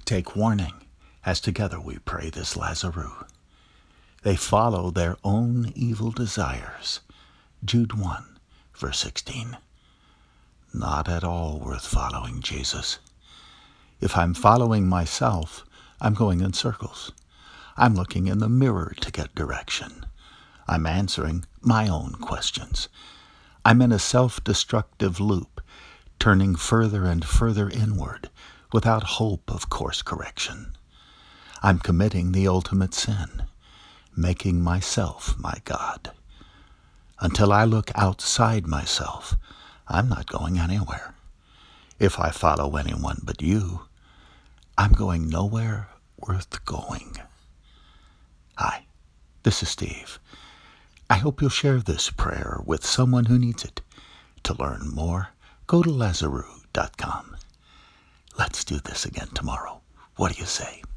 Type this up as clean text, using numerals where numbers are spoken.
Take warning, as together we pray this Lazarus. They follow their own evil desires. Jude 1, verse 16. Not at all worth following Jesus. If I'm following myself, I'm going in circles. I'm looking in the mirror to get direction. I'm answering my own questions. I'm in a self-destructive loop, turning further and further inward without hope of course correction. I'm committing the ultimate sin, making myself my God. Until I look outside myself, I'm not going anywhere. If I follow anyone but you, I'm going nowhere worth going. Hi, this is Steve. I hope you'll share this prayer with someone who needs it. To learn more, go to Lazarus.com. Let's do this again tomorrow. What do you say?